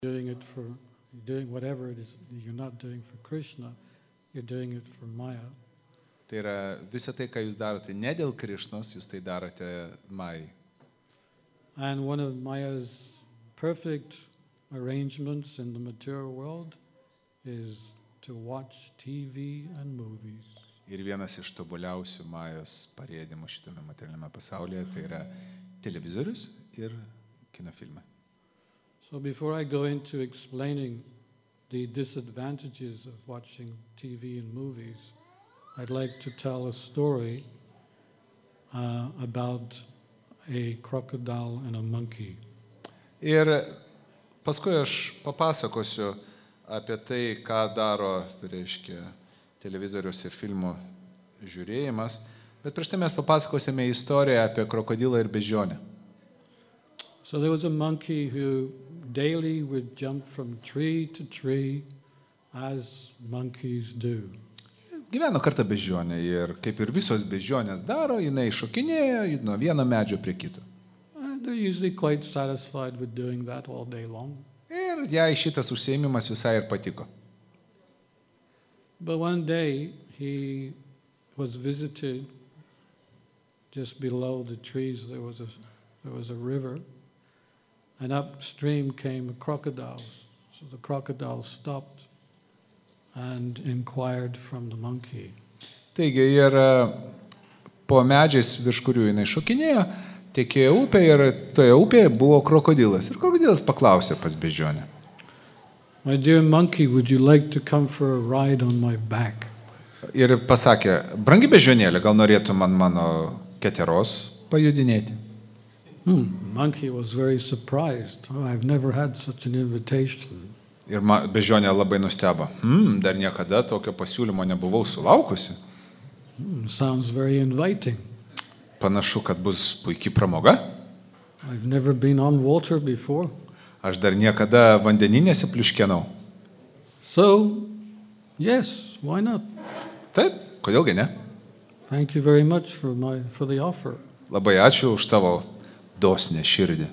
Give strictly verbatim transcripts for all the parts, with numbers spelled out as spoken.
doing it for, you're doing whatever it is, you're not doing for Krishna, you're doing it for Maya. Tai yra visa tai, ką jūs darote ne dėl Krišnos, jūs tai darote Majai. And one of Maya's perfect arrangements in the material world is to watch T V and movies. Ir vienas iš tobuliausių Majos parėdimų šitame materialiame pasaulyje tai yra televizorius ir kinofilmai. So before I go into explaining the disadvantages of watching T V and movies, I'd like to tell a story uh, about a crocodile and a monkey. Ir paskui aš papasakosiu apie tai, ką daro, tai reiškia, televizorius ir filmų žiūrėjimas, bet prieš tai mes papasakosime istoriją apie krokodilą ir beždžionę. So there was a monkey who daily would jump from tree to tree as monkeys do. Gyveno kartą beždžionė ir kaip ir visos beždžionės daro, jinai šokinėjo nuo vieno medžio prie kito. And they're usually quite satisfied with doing that all day long. Ir jai šitas užsiėmimas visai ir patiko. But one day he was visited just below the trees. There was a there was a river, and upstream came a crocodile. So the crocodile stopped and inquired from the monkey. Taigi ir po medžiais, virš kurių jinai šokinėjo, tekėjo upė ir toje upėje buvo krokodilas. Ir krokodilas paklausė pas beždžionę. My dear monkey, would you like to come for a ride on my back? Ir pasakė, brangi beždžionėlė, gal norėtų man mano keteros pajudinėti? Hmm. Monkey was very surprised. Oh, I've never had such an invitation. Ir beždžionė labai nustebo. Hmm, dar niekada tokio pasiūlymo nebuvau sulaukusi. Hmm, sounds very inviting. Panašu, kad bus puikiai pramoga. I've never been on water before. Aš dar niekada vandeninėse pliuškenau. So, yes, why not? Taip, kodėlgi ne? Thank you very much for my for the offer. Labai ačiū už tavo dosnę širdį.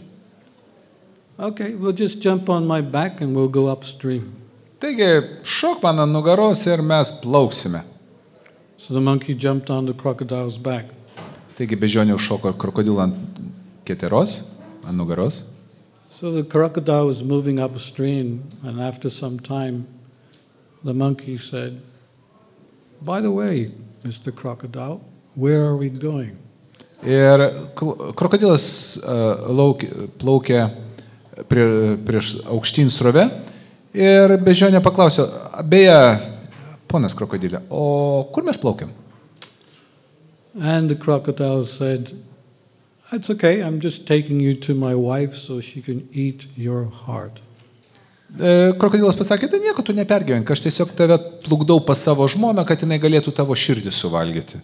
Okay, we'll just jump on my back and we'll go upstream. Taigi, šok man ant nugaros ir mes plauksime. So the monkey jumped on the crocodile's back. Taigi beždžionė užšoko krokodilą ant keteros, ant nugaros. So the crocodile was moving upstream, and after some time, the monkey said, "By the way, Mister Crocodile, where are we going?" Ir krokodilas uh, lauk, plaukė prie, prieš aukštyn srovę ir beždžionė paklausė, beje, ponas krokodilė, o kur mes plaukiam? And the crocodile said, "That's okay, I'm just taking you to my wife so she can eat your heart." E, krokodilas pasakė, tai nieko, tu nepergyvenk, aš tiesiog tave plukdau pas savo žmoną, kad jinai galėtų tavo širdį suvalgyti.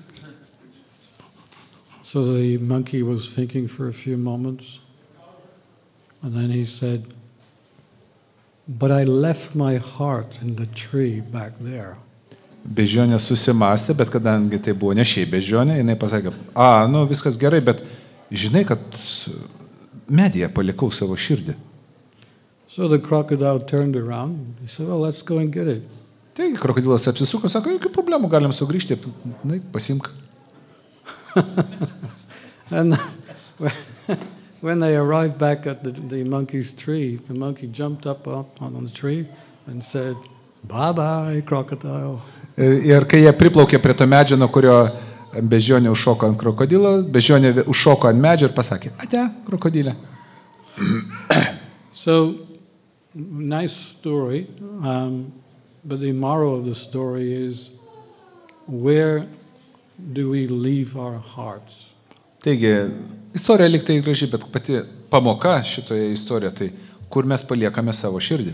So the monkey was thinking for a few moments, and then he said, "But I left my heart in the tree back there." Beždžionė susimastė, bet kadangi tai buvo ne šiaip beždžionė, jinai pasakė, a, nu viskas gerai, bet žinai, kad medyje palikau savo širdį. So the crocodile turned around, he said, "Well, let's go and get it." Taigi krokodilas apsisuko, sako, jokių problemų, galim sugrįžti, na, pasimk. And when they arrived back at the, the monkey's tree, the monkey jumped up, up on the tree and said, "Bye-bye, crocodile." Ir kai jie priplaukė prie to medžio, nuo kurio beždžionė užšoko ant krokodilo, beždžionė užšoko ant medžio ir pasakė, ate, krokodilė. So, nice story, um, but the moral of the story is, where do we leave our hearts? Taigi, istorija lyg tai graži, bet pati pamoka šitoje istorijoje, tai kur mes paliekame savo širdį.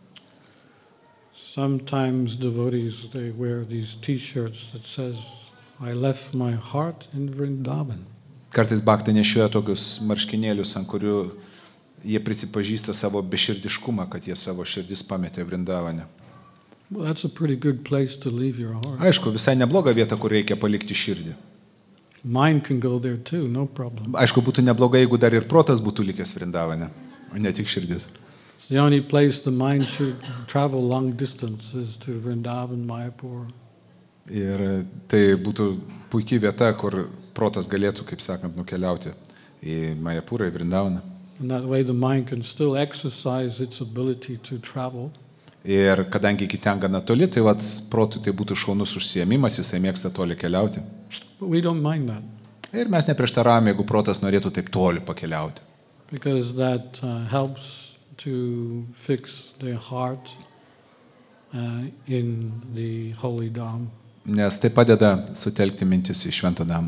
Sometimes devotees, they wear these t-shirts that says, "I left my heart in Vrindavan." Kartais bhaktai nešioja tokius marškinėlius, ant kurių jie prisipažįsta savo beširdiškumą, kad jie savo širdis pametė Vrindavane. Well, that's a pretty good place to leave your heart. Aišku, visai nebloga vieta, kur reikia palikti širdį. Mind can go there too, no problem. Aišku, būtų neblogai, jeigu dar ir protas būtų likęs Vrindavane, o ne tik širdis. It's the only place the mind should travel long distances to Vrindavan, Mayapur. Ir tai būtų puikiai vieta, kur protas galėtų, kaip sakant, nukeliauti į Majapūrą, į Vrindavaną. And that way the mind can still exercise its ability to travel. Ir kadangi iki ten gana toli, tai vat, protui tai būtų šaunus užsiėmimas, jisai mėgsta toli keliauti. But we don't mind that. Ir mes neprieštaravome, jeigu protas norėtų taip toli pakeliauti. Because that uh, helps to fix the heart uh, in the holy Dham. Nes tai padeda sutelkti mintis į šventą Dhamą.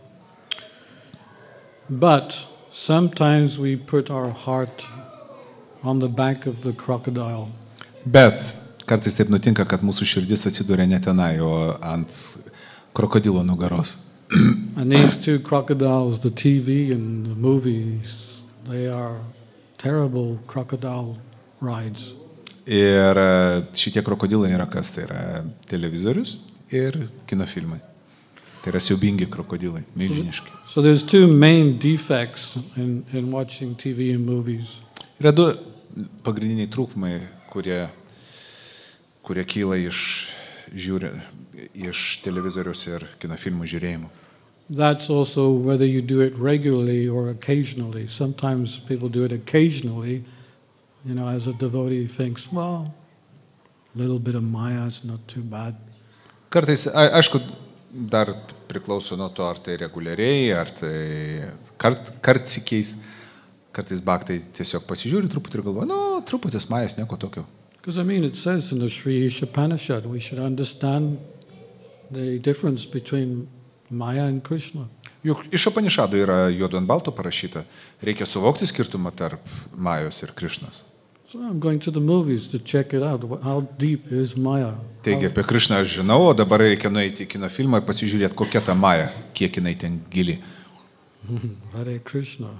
But sometimes we put our heart on the back of the crocodile. Bet kartais taip nutinka, kad mūsų širdis atsiduria ne tenai, o ant krokodilo nugaros. And these two crocodiles, the T V and the movies, they are terrible crocodile rides. Ir šitie krokodilai yra kas? Tai yra televizorius ir kinofilmai. Tai yra siaubingi krokodilai, milžiniški. So there's two main defects in, in watching T V and movies. Yra du pagrindiniai trūkumai, kurie, kurie kyla iš, žiūrė, iš televizorius ir kinofilmų žiūrėjimo. That's also whether you do it regularly or occasionally. Sometimes people do it occasionally, you know, as a devotee thinks, well, a little bit of Maya is not too bad. Kartais, a, aišku, dar priklauso nuo to, ar tai reguliariai, ar tai kart, kartsikiais. Kartais baktai tiesiog pasižiūri truputį ir galvoja, nu, truputis Majas, nieko tokio. Because I mean, it says in the Sri Ishapanishad, we should understand the difference between Maya and Krishna. Juk iš Upanišadų yra juodu ant balto parašyta, reikia suvokti skirtumą tarp Majos ir Krišnos. So I'm going to the movies to check it out. How deep is Maya? Taigi apie Krišną aš žinau, o dabar reikia nueiti į kino filmą ir pasižiūrėti, kokia ta Maja, kiek jinai ten gili. Hare Krishna.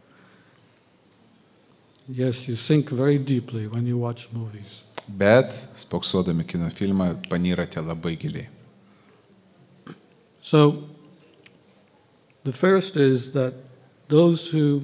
Yes, you sink very deeply when you watch movies. Bet, spoksodami kino filmą, panyrate labai giliai. So, the first is that those who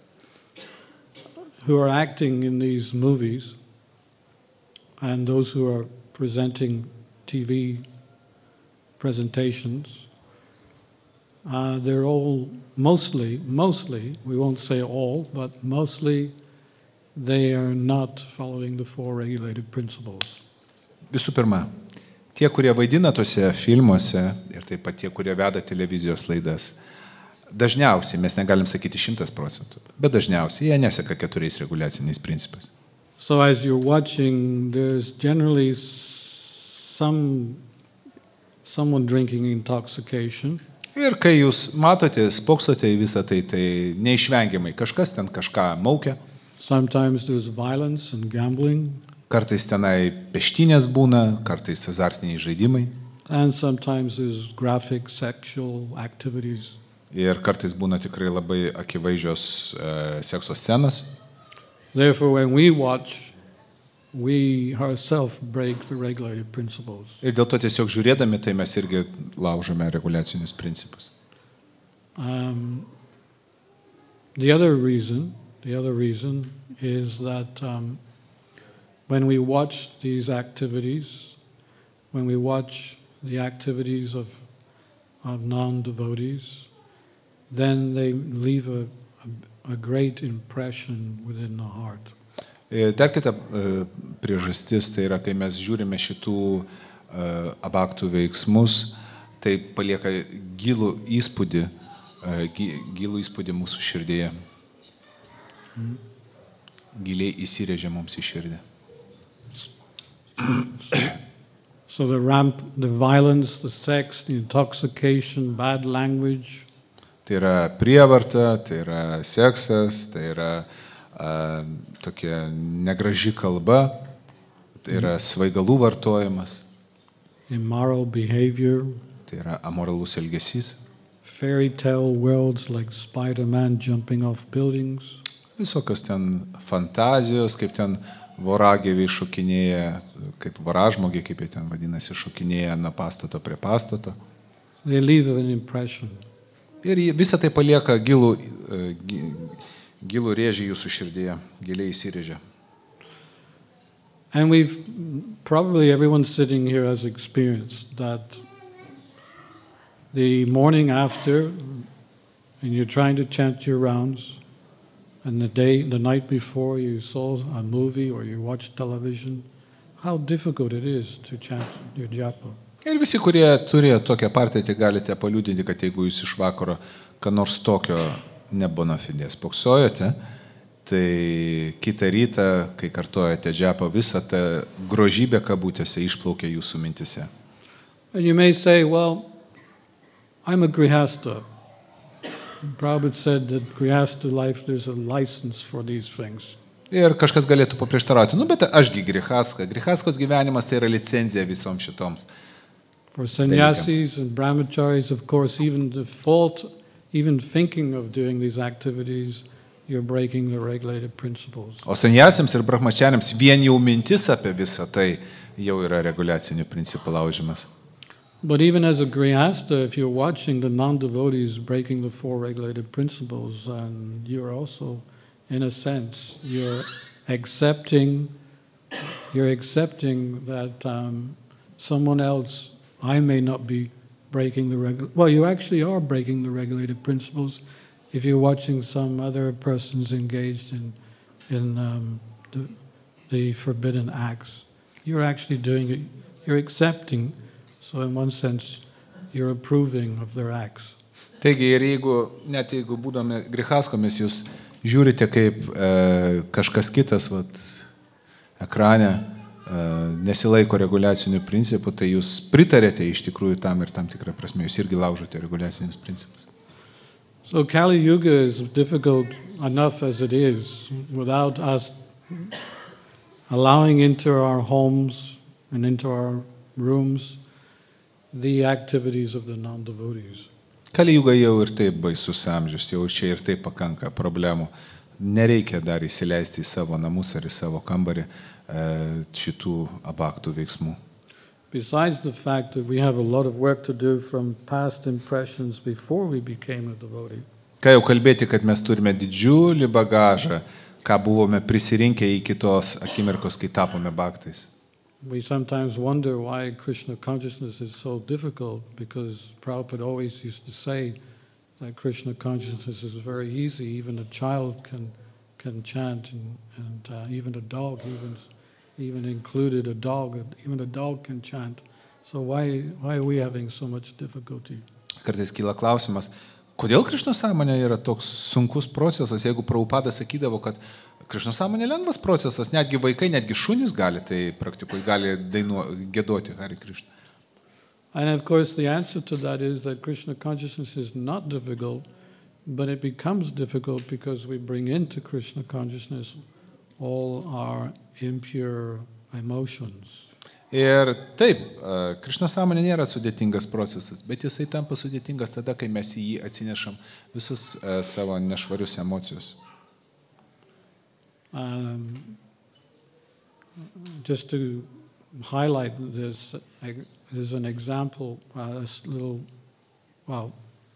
who are acting in these movies and those who are presenting T V presentations, uh, they're all mostly, mostly, we won't say all, but mostly they are not following the four regulated principles. Visų pirma, tie, kurie vaidina tose filmuose ir taip pat tie, kurie veda televizijos laidas, dažniausiai, mes negalim sakyti šimtas procentų, bet dažniausiai jie neseka keturiais reguliaciniais principais. So as you're watching, there's generally some someone drinking intoxication. Ir kai jūs matote, spoksote į visą tai, tai neišvengiamai kažkas ten kažką maukia. Sometimes there's violence and gambling. Kartais tenai peštynės būna, kartais azartiniai žaidimai. And sometimes there's graphic sexual activities. Ir kartais būna tikrai labai akivaizdžios e, sekso scenos. Therefore, when we watch, we ourselves break the regulated principles. Ir dėl to tiesiog žiūrėdami, tai mes irgi laužome reguliacinius principus. Um, the other reason, the other reason is that um, when we watch these activities, when we watch the activities of of non-devotees, then they leave a, a, a great impression within the heart. Dar kita e, priežastis, tai yra, kai mes žiūrime šitų e, abaktų veiksmus, tai palieka gilų įspūdį, e, gilų įspūdį mūsų širdėje. Mm. Giliai įsirėžia mums į širdį. So the ramp, the violence, the sex, the intoxication, bad language. Tai yra prievarta, tai yra seksas, tai yra a, tokia negraži kalba, tai yra svaigalų vartojimas. Immoral behavior. Tai yra amoralus elgesys. Fairy tale worlds like Spider-Man jumping off buildings. Visokios ten fantazijos, kaip ten voragyviai šokinėja, kaip voražmogiai, kaip jie ten vadinasi, šokinėja nuo pastato prie pastato. They leave an impression. Ir visą tai palieka gilų, gilų rėžį jūsų širdėje, giliai įsirėžia. And we've, probably everyone sitting here has experienced that the morning after, and you're trying to chant your rounds, and the day, the night before you saw a movie or you watched television, how difficult it is to chant your japa. Ir visi, kurie turėjo tokią patirtį, galite paliudinti, kad jeigu jūs iš vakaro, ką nors tokio nebona fidės poksojote, tai kitą rytą, kai kartojate džapą, visą tą grožybę kabutėse išplaukia jūsų mintise. And you may say, well, I'm a grihasta. Prabhupada said that grihasta life, there's a license for these things. Ir kažkas galėtų paprieštarauti, nu, bet ašgi grihaska. Grihaskos gyvenimas tai yra licenzija visoms šitoms. For sannyasis and brahmacharis, of course, even the fault, even thinking of doing these activities, you're breaking the regulated principles. O sannyasiams ir brahmachariams vien jau mintis apie visą tai jau yra reguliacinių principų laužimas. But even as a grihasta, if you're watching the non-devotees breaking the four regulated principles, and you're also, in a sense, you're accepting, you're accepting that um, someone else, I may not be breaking the regul. Well, you actually are breaking the regulated principles if you're watching some other persons engaged in in um, the, the forbidden acts. You're actually doing it. You're accepting. So in one sense, you're approving of their acts. Taigi, ir jeigu, net jeigu būdami grihaskomis, jūs žiūrite kaip e, kažkas kitas, vat, ekrane, e, nesilaiko reguliacinių principų, tai jūs pritarėte iš tikrųjų tam ir tam tikrą prasme, jūs irgi laužote reguliacinius principus. So Kali Yuga is difficult enough as it is, without us allowing into our homes and into our rooms the activities of the non-devotees. Kali Yuga jau ir taip baisus amžius, jau čia ir taip pakanka problemų. Nereikia dar įsileisti į savo namus ar į savo kambarį šitų abaktų veiksmų. Besides the fact that we have a lot of work to do from past impressions before we became a devotee. Ką jau kalbėti, kad mes turime didžiulį bagažą, ką buvome prisirinkę iki tos akimirkos, kai tapome baktais. We sometimes wonder why Krishna consciousness is so difficult, because Prabhupada always used to say that Krishna consciousness is very easy. Even a child can can chant, and, and uh, even a dog, even even included a dog, even a dog can chant. So why why are we having so much difficulty? Kartais kyla klausimas, kodėl Krishna sąmonė yra toks sunkus procesas, jeigu Prabhupada sakydavo, kad Krishna sąmonė lengvas procesas, netgi vaikai, netgi šunys gali tai praktikuoti, gali dainuo, giedoti Hare Krishna. And of course the answer to that is that Krishna consciousness is not difficult, but it becomes difficult because we bring into Krishna consciousness all our impure emotions. Ir taip, Krishna sąmonė nėra sudėtingas procesas, bet jisai tampa sudėtingas tada, kai mes į jį atsinešam visus savo nešvarius emocijus. Um, just to highlight this, there's an example, uh, this little, well,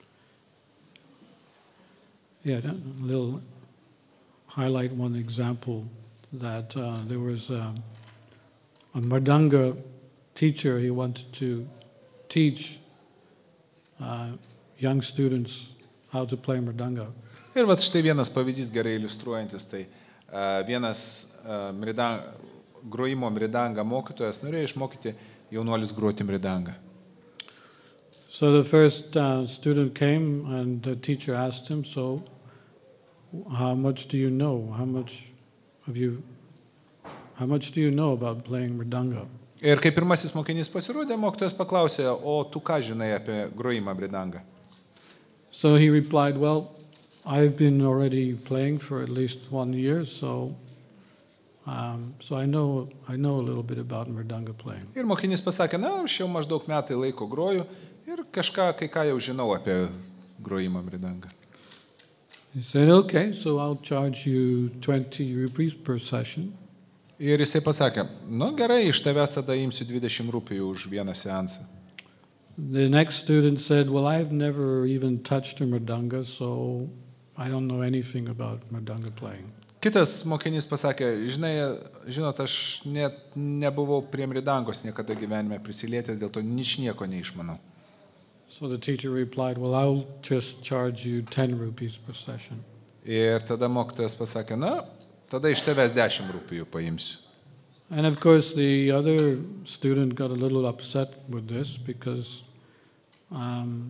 yeah, a little highlight one example that uh, there was um, a Mridanga teacher. He wanted to teach uh, young students how to play Mridanga. Ir vat štai vienas pavyzdys gerai iliustruojantis, tai uh, vienas uh, mridang, grojimo mridanga mokytojas norėjo išmokyti jaunuolius groti mridanga. So the first uh, student came and the teacher asked him, so how much do you know? How much have you How much do you know about playing mridanga? Ir kai pirmasis mokinys pasirodė, mokytojas paklausė, o tu ką žinai apie grojimą mridangą? So he replied, well, I've been already playing for at least one year, so um, so I know I know a little bit about mridanga playing. Ir mokinys pasakė, na, aš jau maždaug metai laiko groju ir kažką, kai ką jau žinau apie grojimą mridangą. He said, okay, so I'll charge you twenty rupees per session. Ir jisai pasakė, nu gerai, iš tavęs tada imsiu dvidešimt rupijų už vieną seansą. The next student said, well, I've never even touched a mridanga, so I don't know anything about mridanga playing. Kitas mokinys pasakė, žinai, žinot, aš net nebuvau prie mridangos niekada gyvenime prisilietęs, dėl to nič nieko neišmanau. So the teacher replied, well, I'll just charge you ten rupees per session. Ir tada mokytojas pasakė, na, tada iš tavęs dešimt rupijų paimsiu. And of course, the other student got a little upset with this because um,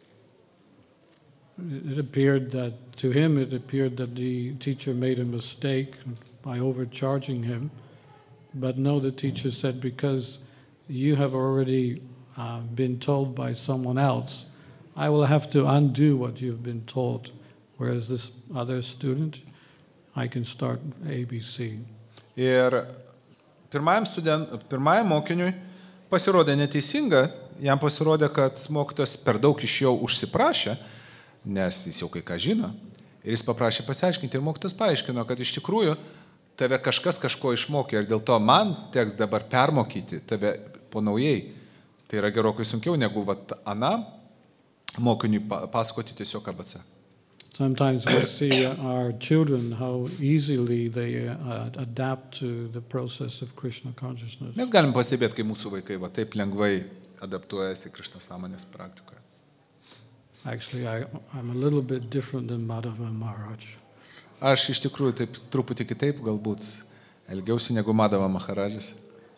it appeared that, to him, it appeared that the teacher made a mistake by overcharging him. But no, the teacher said, because you have already uh, been told by someone else, I will have to undo what you've been told. Whereas this other student, I can start A B C. Ir pirmajam, student, pirmajam mokiniui pasirodė neteisinga, jam pasirodė, kad mokytojas per daug iš jo užsiprašė, nes jis jau kai ką žino, ir jis paprašė pasiaiškinti, ir mokytojas paaiškino, kad iš tikrųjų tave kažkas kažko išmokė, ir dėl to man teks dabar permokyti tave po naujai. Tai yra gerokai sunkiau negu vat, ana mokiniui pasakoti tiesiog A B C. Sometimes we see our children how easily they uh, adapt to the process of Krishna consciousness. Mes galim pastebėti, kai mūsų vaikai va, taip lengvai adaptuojasi Krishna sąmonės praktikoje. Actually, I, I'm a little bit different than Madhava Maharaj. Aš iš tikrųjų taip truputį kitaip galbūt elgiausi negu Madhava Maharadžas.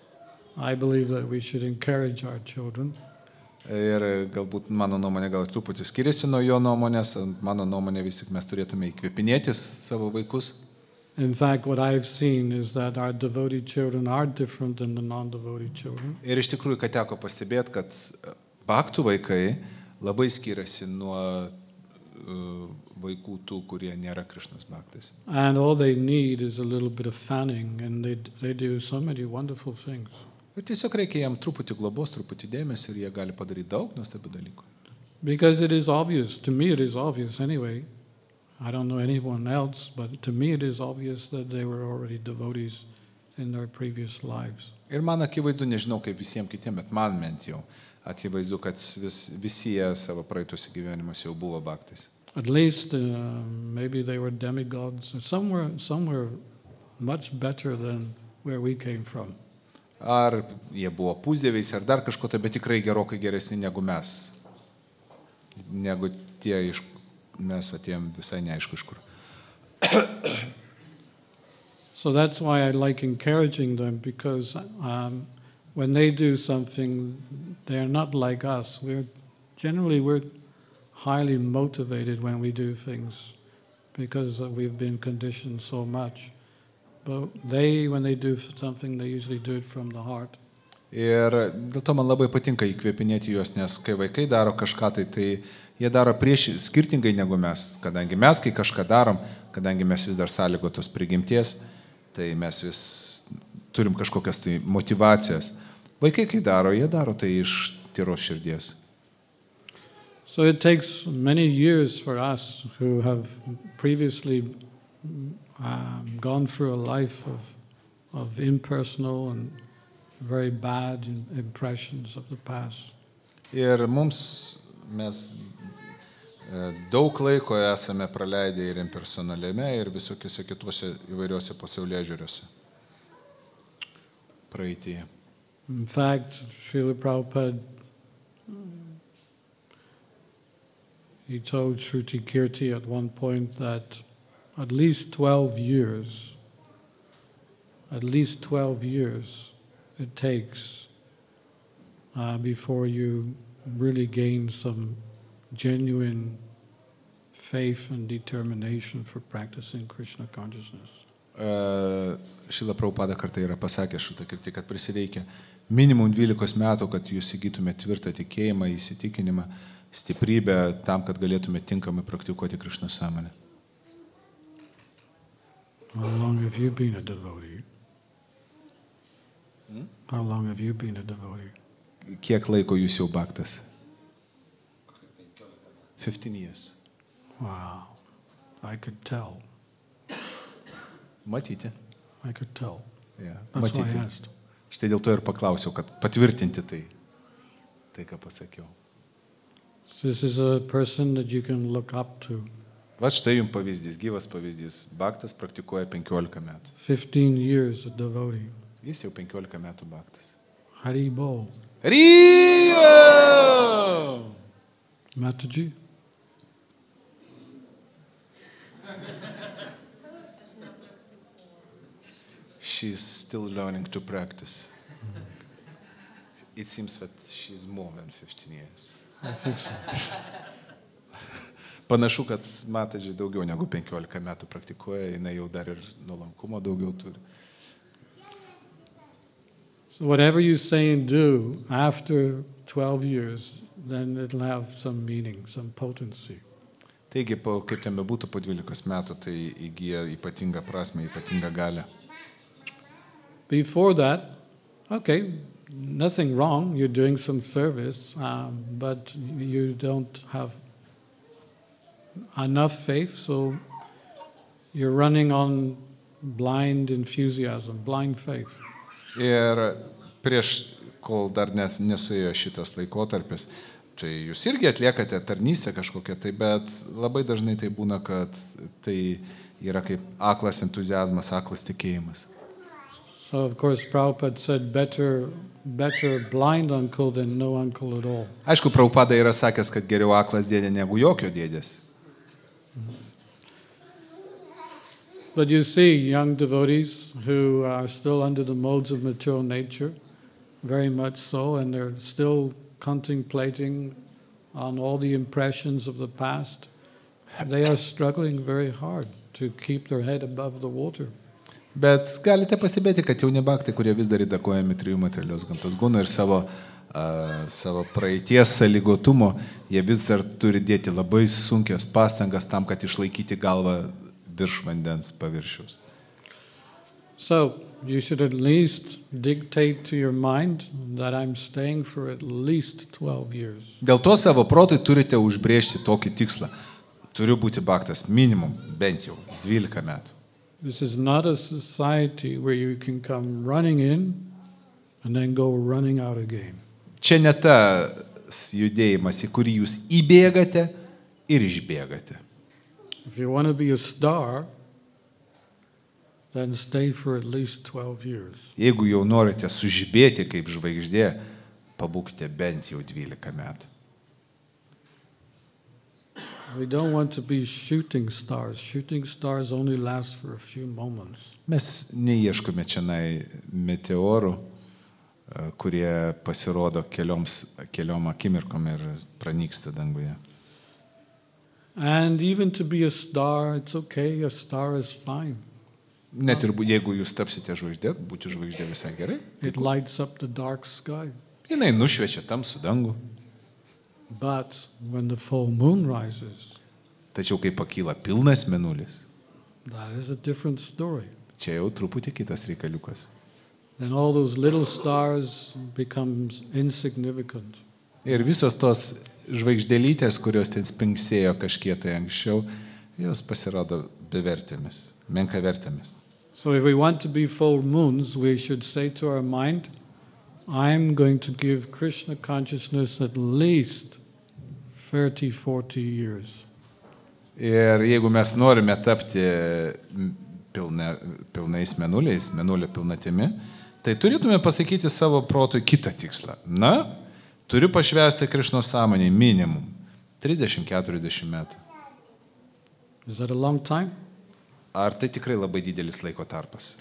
I believe that we should encourage our children. Ir galbūt mano nuomonė gal truputį skiriasi nuo jo nuomonės, mano nuomonė vis tik mes turėtume įkvėpinėti savo vaikus. In fact, what I've seen is that our devotee children are different than the non-devotee children. Ir iš tikrųjų, kad teko pastebėti, kad bhaktų vaikai labai skiriasi nuo uh, vaikų tų, kurie nėra Krishnos bhaktais. And all they need is a little bit of fanning, and they, they do so many wonderful things. Ir tiesiog reikia jam truputį globos, truputį dėmesio, ir jie gali padaryti daug nuostabių dalykų. Because it is obvious, to me it is obvious anyway, I don't know anyone else, but to me it is obvious that they were already devotees in their previous lives. Ir man akivaizdu, nežinau kaip visiems kitiems, bet man bent jau akivaizdu, kad vis, visi jie savo praeituose gyvenimuose jau buvo bhaktais. At least uh, maybe they were demigods, or somewhere, somewhere much better than where we came from. Ar jie buvo pusdieviais, ar dar kažko, tai bet tikrai gerokai geresni negu mes. Negu tie, iš, mes atėjom visai neaišku iš kur. So that's why I like encouraging them, because um, when they do something, they're not like us. We're generally we're highly motivated when we do things because we've been conditioned so much. But they, when they do something, they usually do it from the heart. Ir dėl to man labai patinka įkvėpinėti juos, nes kai vaikai daro kažką, tai, tai jie daro prieš, skirtingai negu mes. Kadangi mes, kai kažką darom, kadangi mes vis dar sąlygotos prigimties, tai mes vis turim kažkokias tai motivacijas. Vaikai, kai daro, jie daro tai iš tyros širdies. So it takes many years for us who have previously um, gone through a life of, of impersonal and very bad impressions of the past. Ir mums, mes daug laiko esame praleidę ir impersonaliame, ir visokiuose kituose įvairiuose pasaulėžiūriuose praeityje. In fact, Srila Prabhupada, he told Shruti Kirti at one point that at least twelve years, at least twelve years it takes uh, before you really gain some genuine faith and determination for practicing Krishna consciousness. Uh, Šrila Prabhupada kartą yra pasakęs Shruti Kirti, kad prisireikia minimum dvylikos metų, kad jūs įgytume tvirtą tikėjimą, įsitikinimą, stiprybę tam, kad galėtume tinkamai praktikuoti Krishna sąmonę. How long have you been a devotee? Hmm? How long have you been a devotee? Kiek laiko jūs jau bhaktas? fifteen years. Wow, I could tell. Matyti. I could tell. Yeah. That's Matyti. why I asked. Štai dėl to ir paklausiau, kad patvirtinti tai, tai ką pasakiau. This is a person that you can look up to. Va štai jums pavyzdys, gyvas pavyzdys. Bhaktas praktikuoja penkiolika metų. fifteen years a devotee. Jis jau penkiolika metų bhaktas. Hari Bol. Ryva! Mataji? She's still learning to practice. It seems that she's more than fifteen years. I think so. Panašu, kad Mataji daugiau negu penkiolika metų praktikuoja, jinai jau dar ir nuolankumo daugiau turi. So whatever you say and do after twelve years, then it'll have some meaning, some potency. Taigi, po, kaip ten bebūtų, po dvylikos metų, tai įgyja ypatingą prasme, ypatingą galę. Before that, okay, nothing wrong, you're doing some service, um, but you don't have enough faith, so you're running on blind enthusiasm, blind faith. Ir prieš, kol dar nes, nesuėjo šitas laikotarpis, tai jūs irgi atliekate tarnystę kažkokią, tai, bet labai dažnai tai būna, kad tai yra kaip aklas entuziazmas, aklas tikėjimas. So of course Prabhupada said better, better blind uncle than no uncle at all. Aišku, Prabhupada yra sakęs, kad geriau aklas dėdė negu jokio dėdės. But you see young devotees who are still under the modes of material nature, very much so, and they're still contemplating on all the impressions of the past. They are struggling very hard to keep their head above the water. Bet galite pastebėti, kad jauni bhaktai, kurie vis dar įtakojami trijų materialios gamtos gūnų ir savo, uh, savo praeities sąlygotumo, jie vis dar turi dėti labai sunkias pastangas tam, kad išlaikyti galvą virš vandens paviršiaus. So, you should at least dictate to your mind that I'm staying for at least twelve years. Dėl to savo protui turite užbrėžti tokį tikslą. Turiu būti bhaktas minimum, bent jau dvylika metų. This is not a society where you can come running in and then go running out again. Čia ne tas judėjimas, į kurį jūs įbėgate ir išbėgate. If you want to be a star, then stay for at least twelve years. Jeigu jau norite sužibėti kaip žvaigždė, pabūkite bent jau dvylika metų. We don't want to be shooting stars. Shooting stars only last for a few moments. Mes neieškome čianai meteorų, kurie pasirodo kelioms, keliom akimirkom ir pranyksta danguje. And even to be a star, it's okay. A star is fine. Net ir jeigu jūs tapsite žvaigždė, būti žvaigždė visai gerai. It lights up the dark sky. Jinai nušviečia tamsų dangų. But when the full moon rises, Tačiau kai pakyla pilnas mėnulis, that is a different story. čia jau truputį kitas reikaliukas. Then all those little stars becomes insignificant. Ir visos tos žvaigždėlytės, kurios ten spingsėjo kažkiek tai anksčiau, jos pasirodo bevertėmis, menkavertėmis. So if we want to be full moons, we should say to our mind, I'm going to give Krishna consciousness at least thirty, forty years. Ir jeigu mes norime tapti pilna, pilnais mėnuliais, mėnulio pilnatimi, tai turėtume pasakyti savo protui kitą tikslą. Na, turiu pašvęsti Krišnos sąmonį minimum trisdešimt keturiasdešimt metų. Is that a long time? Ar tai tikrai labai didelis laiko tarpas?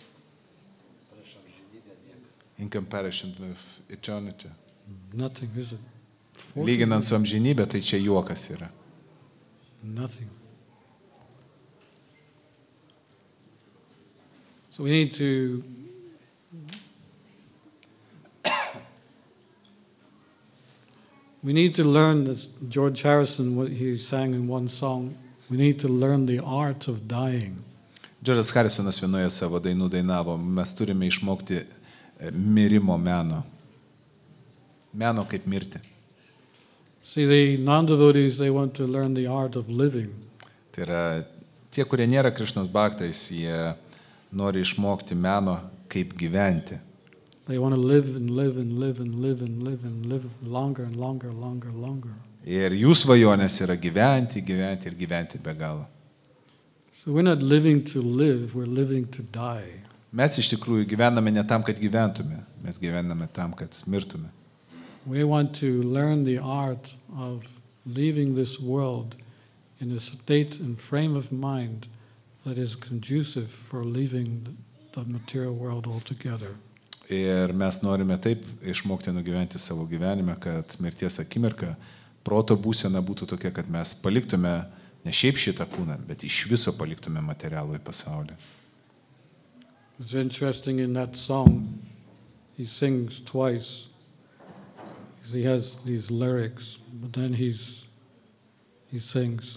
In comparison with eternity. Nothing, is it? forty? Lyginant su amžinybė, tai čia juokas yra. Nothing. So we need to we need to learn, as George Harrison, what he sang in one song, we need to learn the art of dying. Džordžas Harrisonas vienoje savo dainų dainavo, mes turime išmokti mirimo meno. Meno kaip mirti. See, the non-devotees, they want to learn the art of living. Tai yra, tie, kurie nėra Krišnos bhaktais, jie nori išmokti meno kaip gyventi. They want to live and live and live and live and live and live longer and longer, longer, longer. Ir jų svajonės yra gyventi, gyventi ir gyventi be galo. So we're not living to live, we're living to die. Mes iš tikrųjų gyvename ne tam, kad gyventume, mes gyvename tam, kad mirtume. We want to learn the art of leaving this world in a state and frame of mind that is conducive for leaving the material world altogether. Ir mes norime taip išmokti nugyventi savo gyvenime, kad mirties akimirka proto būsena būtų tokia, kad mes paliktume ne šiaip šitą kūną, bet iš viso paliktume materialų į pasaulį. It's interesting in that song, he sings twice. He has these lyrics, but then he's he sings.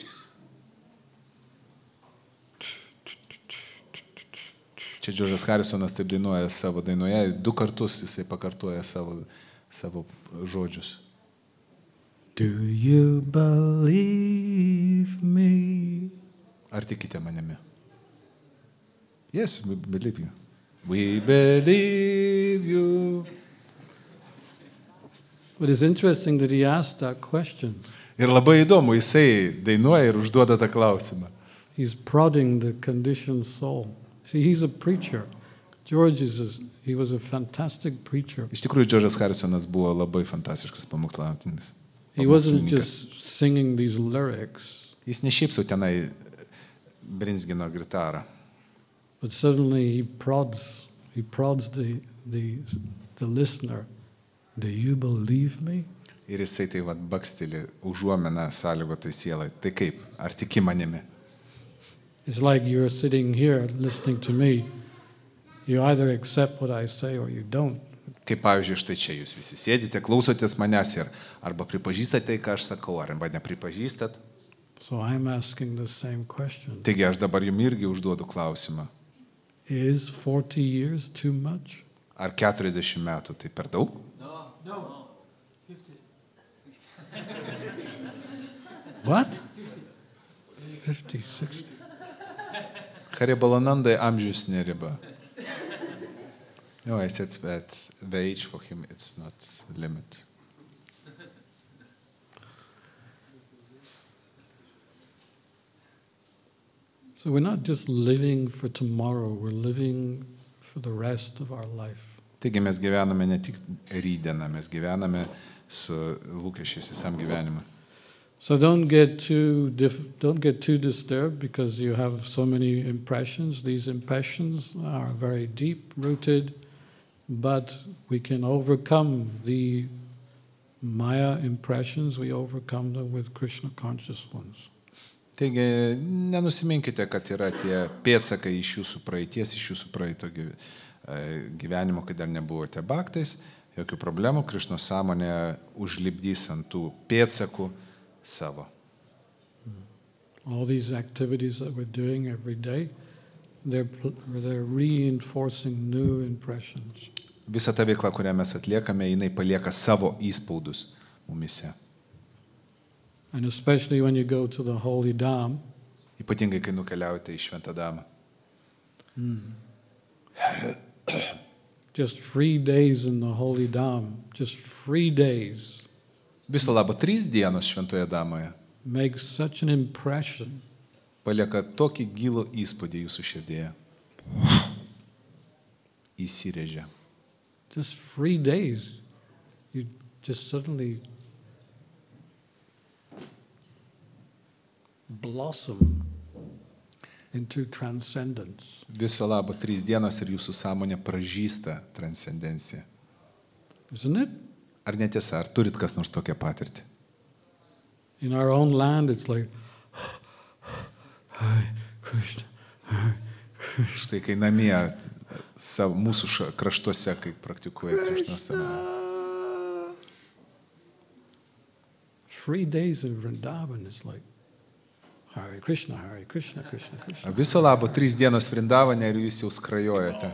Čia Džordžas Harisonas taip dainuoja savo dainoje, du kartus jisai pakartoja savo, savo žodžius. Do you believe me? Ar tikite manimi? Yes, we believe you. We believe you. But it's interesting that he asked that question. Ir labai įdomu, jisai dainuoja ir užduoda tą klausimą. He's prodding the conditioned soul. See, he's a preacher. George is a, he was a fantastic preacher. Iš tikrųjų, Džordžas Harisonas buvo labai fantastiškas pamokslaujantis. He wasn't just singing these lyrics. Jis ne šiaip sau tenai brinzgino gitarą. But suddenly he prods, he prods the, the, the listener. Do you believe me? Ir jisai tai vad baksteli užuomeną sąlygotai sielai. Tai kaip? Ar tiki manimi? It's like you're sitting here listening to me. You either accept what I say or you don't. Kaip pavyzdžiui, štai čia jūs visi sėdite, klausotės manęs ir arba pripažįstate tai, ką aš sakau, arba nepripažįstat. So I'm asking the same question. Taigi aš dabar jums irgi užduodu klausimą. Is forty years too much? Ar keturiasdešimt metų tai per daug? No, no, fifty. What? fifty, sixty. Haribalanandai amžius neriba. No, I said that the age for him it's not a limit. So we're not just living for tomorrow, we're living for the rest of our life. Taigi mes gyvename ne tik rytdieną, mes gyvename su lūkesčiais visam gyvenimui. So don't get too dif- don't get too disturbed because you have so many impressions. These impressions are very deep rooted, but we can overcome the Maya impressions. We overcome them with Krishna conscious ones. Taigi nenusiminkite, kad yra tie pėdsakai iš jūsų praeities, iš jūsų praeito gyvenimo, kai dar nebuvote bhaktais. Jokių problemų, Krišnos sąmonė užlipdys ant tų pėdsakų savo. All these activities that we're doing every day, they're, they're reinforcing new impressions. Visa ta veikla, kurią mes atliekame, jinai palieka savo įspaudus mumise. And especially when you go to the Holy Dham, Ypatingai, kai nukeliaujate į Šventą Damą. just three days in the Holy Dham, just three days, Viso labo trys dienos Šventoje Damoje makes such an impression palieka tokį gilų įspūdį jūsų širdėje. Įsirėžia. just three days, you just suddenly blossom into transcendence. Viso labo trys dienos ir jūsų sąmonė pražysta transcendencija. Isn't it? Ar netiesa, ar turit kas nors tokią patirtį? In our own land, it's like, Hare Krishna, Hare Krishna. Štai kai namie, savo, mūsų ša, kraštuose, kai praktikuoja Krišnos sąmonę. Three days in Vrindavan is like, Hare Krishna, Hare Krishna, Krishna Krishna. Viso labo trys dienos Vrindavane ir jūs jau skrajojate.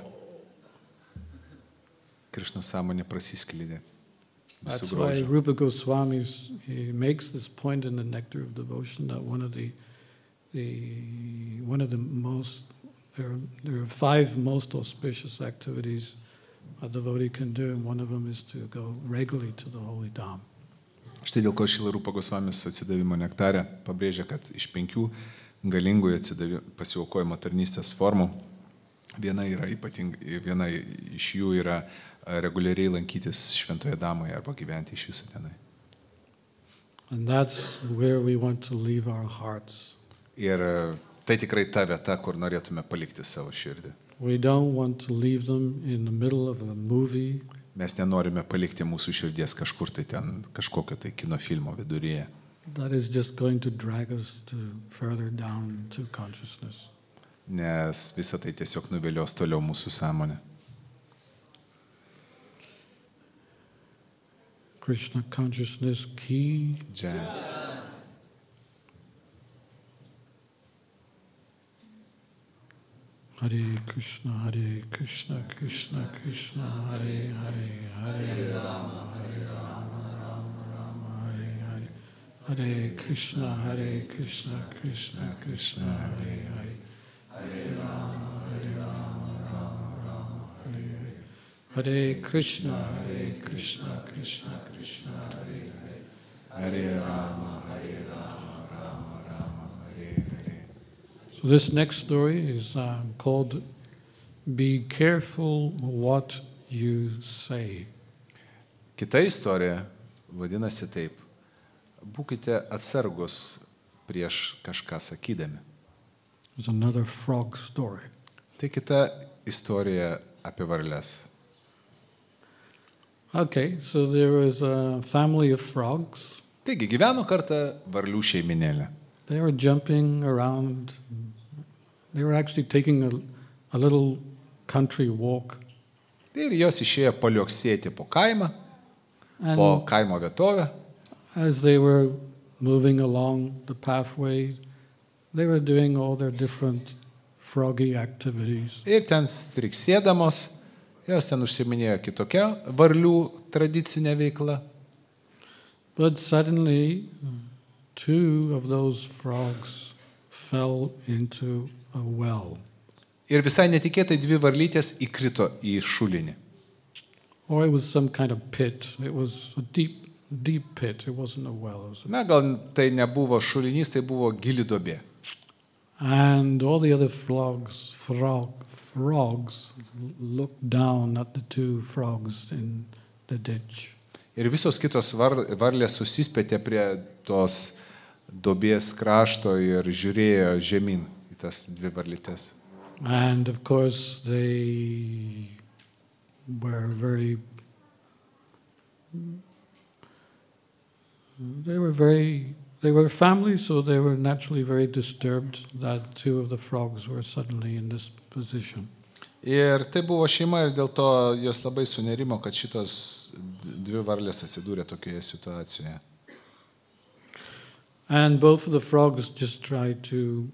Krišnos sąmonė prasisklydė. That's why Rupa Goswami, he makes this point in the Nectar of Devotion that one of the, the one of the most, there are, there are five most auspicious activities a devotee can do, and one of them is to go regularly to the Holy Dham. Štai dėl ko Šrila Rupa Gosvamis atsidavimo nektare pabrėžia, kad iš penkių galingųjų atsidavimo pasiaukojimo tarnystės formų. Viena, yra ypating, viena iš jų yra reguliariai lankytis Šventoje Damoje arba gyventi iš viso tenai. And that's where we want to leave our hearts. Ir tai tikrai ta vieta, kur norėtume palikti savo širdį. We don't want to leave them in the middle of a movie. Mes nenorime palikti mūsų širdies kažkur tai ten, kažkokio tai kino filmo viduryje. That is just going to drag us to further down to consciousness. Nes visa tai tiesiog nuvilios toliau mūsų sąmonę. Krishna consciousness ki. Jai. Hare Krishna, Hare Krishna, Krishna Krishna, Hare Hare, Hare Rama, Hare Rama, Rama Rama, Hare Hare. Hare Krishna, Hare Krishna, Krishna Krishna, Hare Hare. Hare Rama, Hare Rama, Rama Rama, Hare Hare. Hare Krishna, Hare Krishna, Krishna Krishna, Hare Hare. Hare Rama, Hare Rama, Rama Rama, Hare Hare. So this next story is um, called Be Careful What You Say. Kita istorija vadinasi taip. Būkite atsargus prieš kažką sakydami. It's another frog story. Tai kita istorija apie varles. Okay, so there was a family of frogs. Taigi gyveno kartą varlių šeiminėlė. They were jumping around. They were actually taking a, a little country walk. Ir jos išėjo palioksėti po kaimą, po And kaimo vietovę. as they were moving along the pathway, they were doing all their different froggy activities. Ir ten striksėdamos, jos ten užsiminėjo kitokią varlių tradicinę veiklą. But suddenly, two of those frogs fell into a well. Ir visai netikėtai dvi varlytės įkrito į šulinį. Or it was some kind of pit. It was a deep, deep pit. It wasn't a well. It was a... Na, gal tai nebuvo šulinys, tai buvo gili duobė. And all the other frogs, frog, frogs looked down at the two frogs in the ditch. Ir visos kitos var, varlės susispėtė prie tos duobės krašto ir žiūrėjo žemyn į tas dvi varlytės. And of course, they were very, they were very, they were a family, so they were naturally very disturbed that two of the frogs were suddenly in this position. Ir tai buvo šeima ir dėl to jos labai sunerimo, kad šitos dvi varlės atsidūrė tokioje situacijoje. And both of the frogs just tried to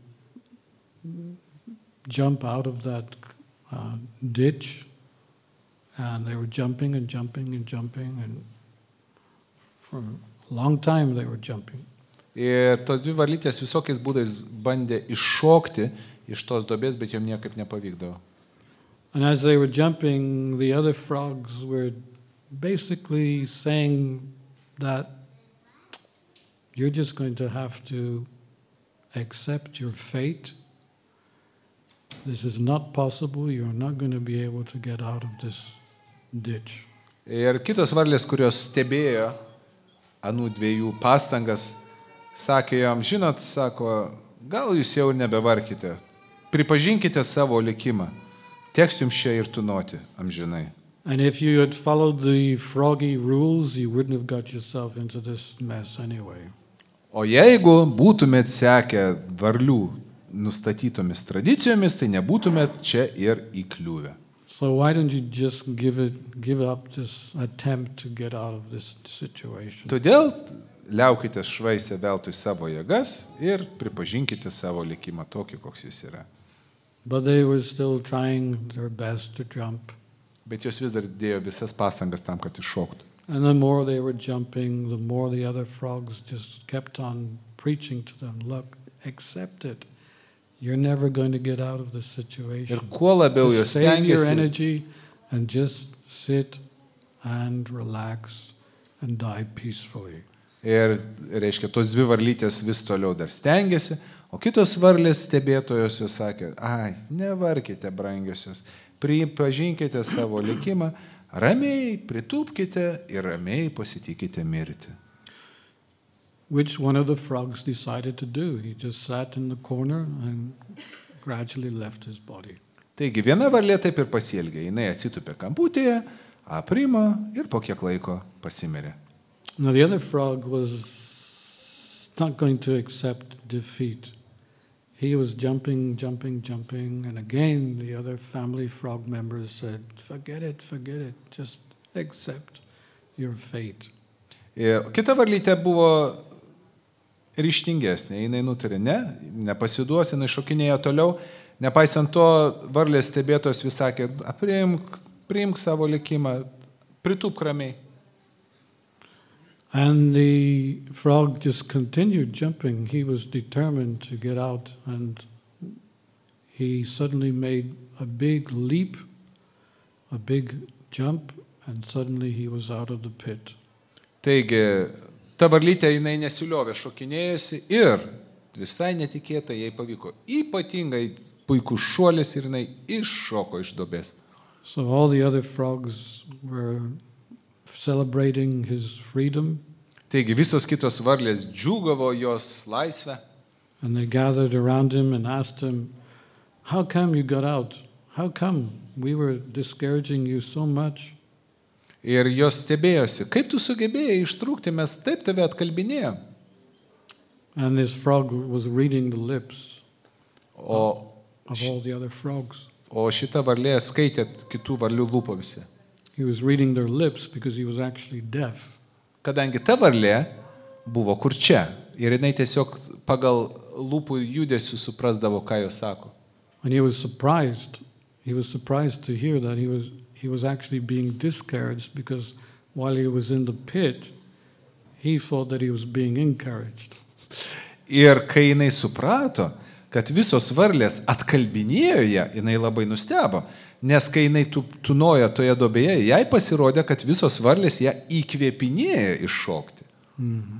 jump out of that uh, ditch, and they were jumping and jumping and jumping, and for a long time they were jumping. Ir tos dvi varlytės visokiais būdais bandė iššokti iš tos duobės, bet jom niekaip nepavykdavo. And as they were jumping, the other frogs were basically saying that you're just going to have to accept your fate. This is not possible. You're not going to be able to get out of this ditch. Ir kitos varlės, kurios stebėjo anų dviejų pastangas, sakė jam, žinot, sako, gal jūs jau nebevarkite, pripažinkite savo likimą, teks jums čia ir tūnoti amžinai. And if you had followed the froggy rules, you wouldn't have got yourself into this mess anyway. O jeigu būtumėt sekę varlių nustatytomis tradicijomis, tai nebūtumėt čia ir įkliuvę. So why don't you just give it, give up this attempt to get out of this situation? Todėl liaukite švaistę veltui savo jėgas ir pripažinkite savo likimą tokį, koks jis yra. But they were still trying their best to jump. Bet jos vis dar dėjo visas pastangas tam, kad iššoktų. And the more they were jumping, the more the other frogs just kept on preaching to them, look, accept it. You're never going to get out of this Ir situation. kuo labiau jos Just save your stengiasi, energy and just sit and relax and die peacefully. Ir, reiškia, tos dvi varlytės vis toliau dar stengiasi, o kitos varlės stebėtojos jos sakė, ai, nevarkite, brangiosios, pripažinkite savo likimą, ramiai pritūpkite ir ramiai pasitikite mirti. Which one of the frogs decided to do? He just sat in the corner and gradually left his body. Taigi viena varlė taip ir pasielgė, jinai atsitupė kamputėje, aprimo ir po kiek laiko pasimirė. Now the other frog was not going to accept defeat. He was jumping, jumping, jumping, and again the other family frog members said, forget it, forget it, just accept your fate. Ir kita varlytė buvo ryžtingesnė, jinai nutarė, ne, nepasiduos, jinai šokinėjo toliau, nepaisant to varlės stebėtos vis sakė, priimk, priimk savo likimą, pritūpk ramiai. And the frog just continued jumping. He was determined to get out, and he suddenly made a big leap, a big jump, and suddenly he was out of the pit. Taigi, ta varlytė jinai nesiliovė šokinėjusi ir visai netikėtai jai pavyko ypatingai puikus šuolis ir jinai iššoko iš duobės. So all the other frogs were celebrating his freedom. Taigi visos kitos varlės džiūgavo jos laisvę. And they gathered around him and asked him, how come you got out? How come? We were discouraging you so much. Ir jos stebėjosi, kaip tu sugebėjai ištrūkti, mes taip tave atkalbinėjom. And this frog was reading the lips O, of all the other frogs. o šita varlė skaitė kitų varlių lūpomis. He was reading their lips because he was actually deaf. Kadangi ta varlė buvo kurčia ir jinai tiesiog pagal lūpų judesių suprasdavo, ką jos sako. And he was surprised. He was surprised to hear that he was he was actually being discouraged because while he was in the pit, he thought that he was being encouraged. Ir kai jinai suprato, kad visos varlės atkalbinėjo ją, jinai labai nustebo, nes kai jinai tūnojo toje duobėje, jai pasirodė, kad visos varlės ją įkvėpinėjo iššokti. Mm-hmm.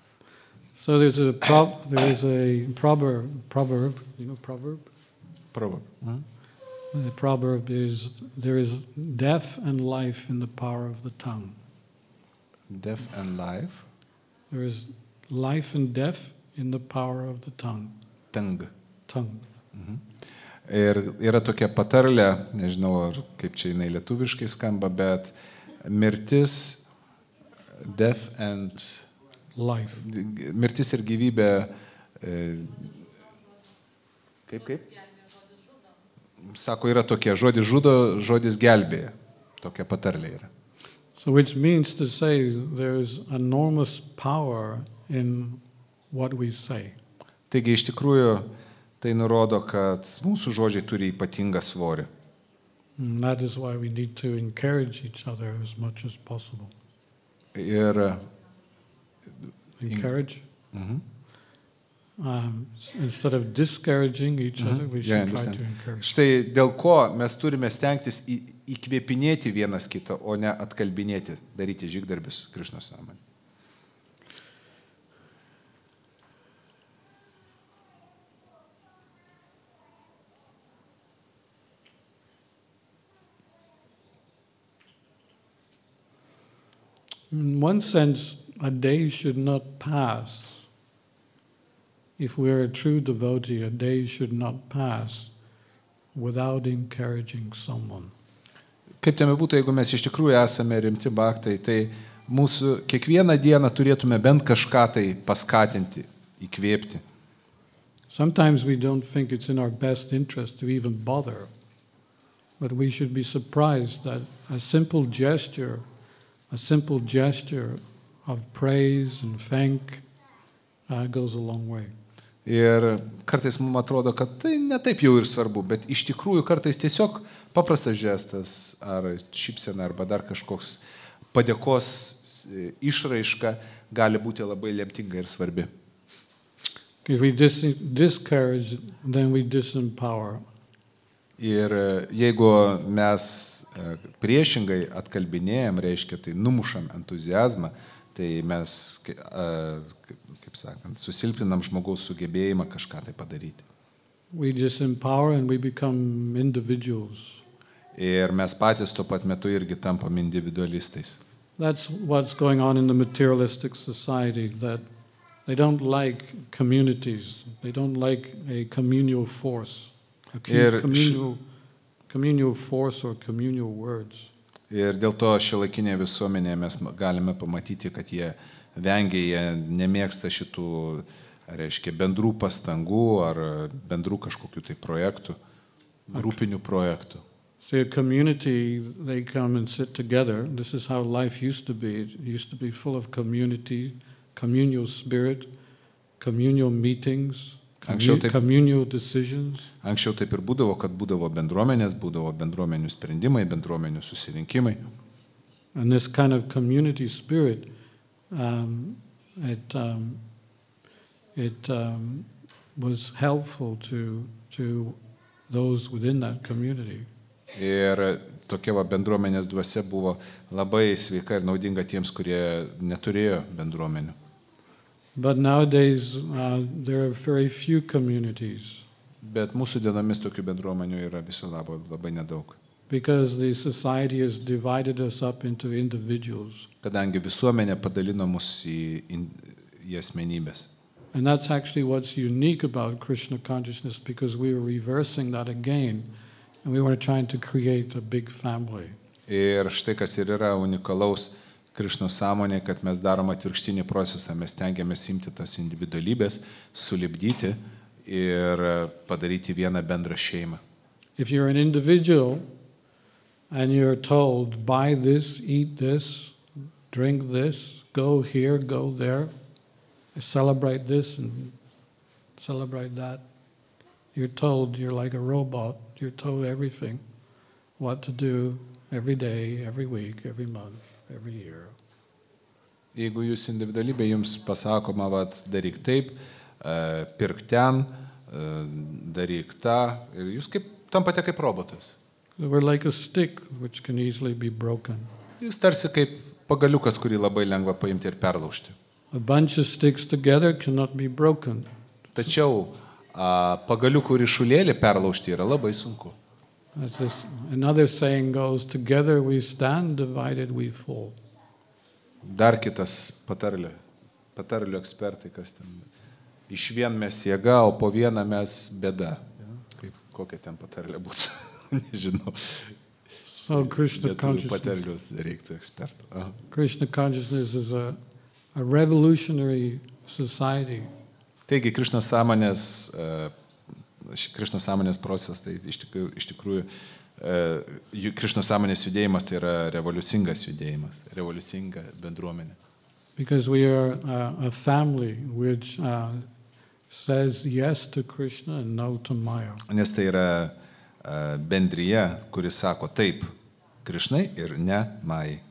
So there's a pro- there's a proverb, proverb, you know proverb? Proverb. Mm-hmm. The proverb is, there is death and life in the power of the tongue. Death and life. There is life and death in the power of the tongue. Tongue. Tongue. Mhm. Ir yra tokia patarlė, nežinau, ar kaip čia jinai lietuviškai skamba, bet mirtis, death and life. Mirtis ir gyvybė. E, kaip, kaip? Sako, yra tokie, žodis žudo, žodis gelbėja. Tokia patarlė yra. So which means to say there is enormous power in what we say. Taigi iš tikrųjų tai nurodo, kad mūsų žodžiai turi ypatingą svorį. And that is why we need to encourage each other as much as possible. Ir encourage. Mhm. Um, instead of discouraging each other, we should Yeah, try understand. to encourage. Štai dėl ko mes turime stengtis į, įkvėpinėti vienas kitą, o ne atkalbinėti, daryti žygdarbius Krišnos sąmonė. In one sense, a day should not pass. If we are a true devotee, a day should not pass without encouraging someone. Kaip ten būtų, jeigu mes iš tikrųjų esame rimti bhaktai, tai mūsų kiekvieną dieną turėtume bent kažką tai paskatinti, įkvėpti. Sometimes we don't think it's in our best interest to even bother, but we should be surprised that a simple gesture, a simple gesture of praise and thank uh, goes a long way. Ir kartais mums atrodo, kad tai netaip jau ir svarbu, bet iš tikrųjų kartais tiesiog paprastas žestas ar šypsena arba dar kažkoks padėkos išraiška gali būti labai lemtinga ir svarbi. If we dis- discourage, then we disempower. Ir jeigu mes priešingai atkalbinėjam, reiškia, tai numušam entuziazmą, tai mes, kaip sakant, susilpninam žmogaus sugebėjimą kažką tai padaryti. We disempower and we become individuals. Ir mes patys tuo pat metu irgi tampam individualistais. That's what's going on in the materialistic society, that they don't like communities. They don't like a communal force, a com- Ir communal, communal force or communal words. Ir dėl to šiuolaikinėje visuomenėje mes galime pamatyti, kad jie vengia, jie nemėgsta šitų, reiškia, bendrų pastangų ar bendrų kažkokių tai projektų, grupinių projektų. So a community, they come and sit together. This is how life used to be. It used to be full of community, communal spirit, communal meetings, Anksčiau commu- taip, communal decisions. anksčiau taip ir būdavo, kad būdavo bendruomenės, būdavo bendruomenių sprendimai, bendruomenių susirinkimai. And this kind of community spirit, um, it, um, it um, was helpful to, to those within that community. Ir tokia va bendruomenės dvasia buvo labai sveika ir naudinga tiems, kurie neturėjo bendruomenių. But nowadays, uh, there are very few communities Bet mūsų dienomis tokių bendruomenių yra viso labo labai nedaug. because the society has divided us up into individuals. Kadangi visuomenė padalino mus į, į, į asmenybės. And that's actually what's unique about Krishna consciousness, because we are reversing that again, and we were trying to create a big family. Ir štai kas ir yra unikalaus Krišnos sąmonė, kad mes darom atvirkštinį procesą, mes tengiamės imti tas individualybės, sulibdyti ir padaryti vieną bendrą šeimą. If you're an individual and you're told, buy this, eat this, drink this, go here, go there, celebrate this and celebrate that, you're told you're like a robot, you're told everything, what to do every day, every week, every month, every year. Jeigu jūs individualybė jums pasakoma, vat, daryk taip, pirk ten, daryk tą, ir jūs kaip, tampate kaip robotas. We're like a stick which can easily be broken. Jūs tarsi kaip pagaliukas, kurį labai lengva paimti ir perlaužti. A bunch of sticks together cannot be broken. Tačiau a, pagaliukų ryšulėlį perlaužti yra labai sunku. As this, another saying goes, together we stand, divided we fall. Dar kitas patarlė, patarlių ekspertai, kas ten. Iš vien mes jėga, o po vieną mes bėda. Ja? Kaip, kokia ten patarlė būtų, nežinau. So Krishna Lietuvių consciousness, patarlius reiktų ekspertų. Aha. Krishna consciousness is a, a revolutionary society. Taigi, Krišnos sąmonės, Krišnos sąmonės procesas, tai iš tikrųjų, iš tikrųjų Krišnos sąmonės judėjimas tai yra revoliucingas judėjimas, revoliucinga bendruomenė. Because we are a, a family which uh, says yes to Krishna and no to Maya. Nes tai yra uh, bendryje, kuris sako taip Krišnai ir ne Majai.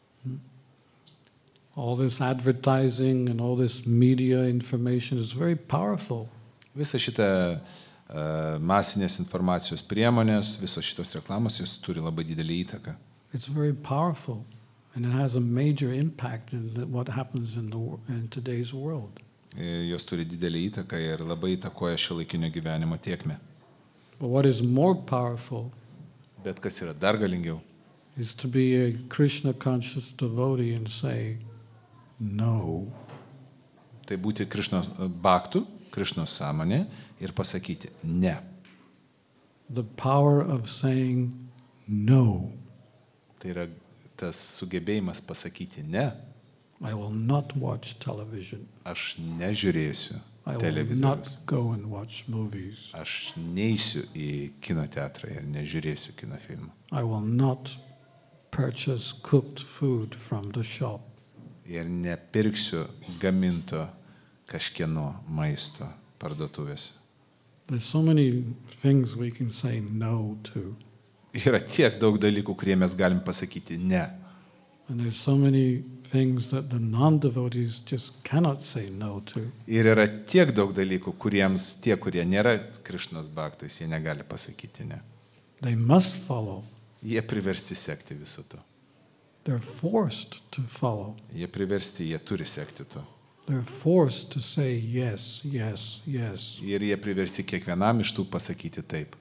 All this advertising and all this media information is very powerful. Visa šita uh, masinės informacijos priemonės, visos šitos reklamos, jos turi labai didelį įtaką. It's very powerful, and it has a major impact in the, what happens in, the, wor- in today's world. E, Jos turi didelį įtaką ir labai įtakoja šiuolaikinio gyvenimo tėkmę. But what is more powerful Bet kas yra dar galingiau, is to be a Krishna conscious devotee and say, no. tai būti Krišnos bhaktu, Krišnos sąmonė ir pasakyti ne. The power of saying no. Tai yra tas sugebėjimas pasakyti ne. I will not watch television. Aš nežiūrėsiu I will televizorius. not go and watch movies. Aš neisiu į kino teatrą ir nežiūrėsiu kino filmą. I will not purchase cooked food from the shop. Ir nepirksiu gaminto kažkieno maisto parduotuvėse. There's so many things we can say no to. Yra tiek daug dalykų, kurie mes galim pasakyti ne. And there's so many things that the non-devotees just cannot say no to. Ir yra tiek daug dalykų, kuriems tie, kurie nėra Krišnos bhaktais, jie negali pasakyti ne. They must follow. Jie priversti sekti visu to. They're forced to follow. Jie priversti, jie turi sekti tu. They're forced to say yes, yes, yes. Ir jie priversti kiekvienam iš tų pasakyti taip.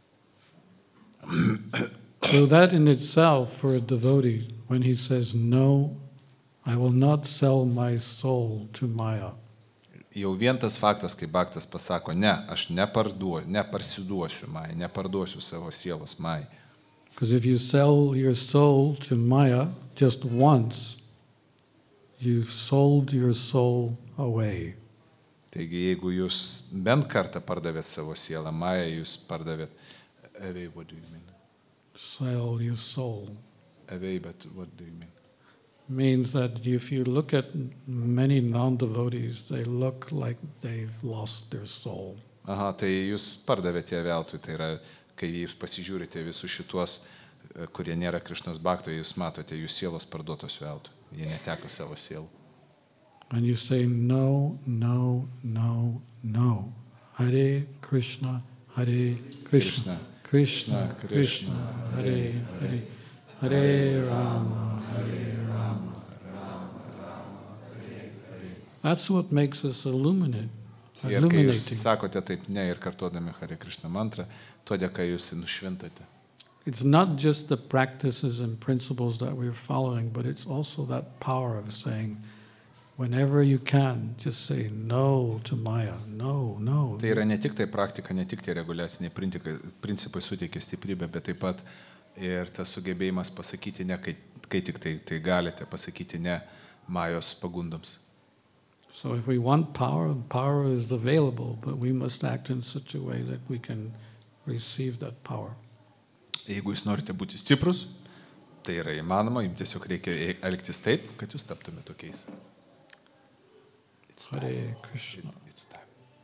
So that in itself, for a devotee, when he says, no, I will not sell my soul to Maya. Jau vien tas faktas, kai bhaktas pasako, ne, aš neparduosiu, neparsiduosiu Mai, neparduosiu savo sielos Mai. Because if you sell your soul to Maya just once, you've sold your soul away. Taigi, jeigu jūs bent kartą pardavėt savo sielą Mają, jūs pardavėt away, what do you mean? Sell your soul. Away, but what do you mean? Means that if you look at many non-devotees, they look like they've lost their soul. Aha, tai jūs pardavėte ją veltui, tai yra, kai jūs pasižiūrite visus šituos, kurie nėra Krišnos bhakto, jūs matote jų sielos parduotos veltui, jie neteko savo sielų. And you say, no, no, no, no. Hare Krishna, Hare Krishna, Krishna, Krishna, Hare Hare, Hare Rama, Hare Rama, Rama Rama, Hare Hare. That's what makes us illuminate, Ir kai jūs illuminating. sakote taip ne ir kartuodami Hare Krishna mantrą, to dėka jūs nušvintate. It's not just the practices and principles that we're following, but it's also that power of saying, whenever you can, just say no to Maya, no, no. Tai yra ne tik tai praktika, ne tik tie reguliaciniai principai, principai suteikia stiprybę, bet taip pat ir tas sugebėjimas pasakyti ne, kai, kai tik tai, tai galite pasakyti ne Majos pagundoms. So if we want power, power is available, but we must act in such a way that we can receive that power. Jeigu jūs norite būti stiprus, tai yra įmanoma, jums tiesiog reikia elgtis taip, kad jūs taptumėte tokiais. It's time. Hare Krishna. It- it's time.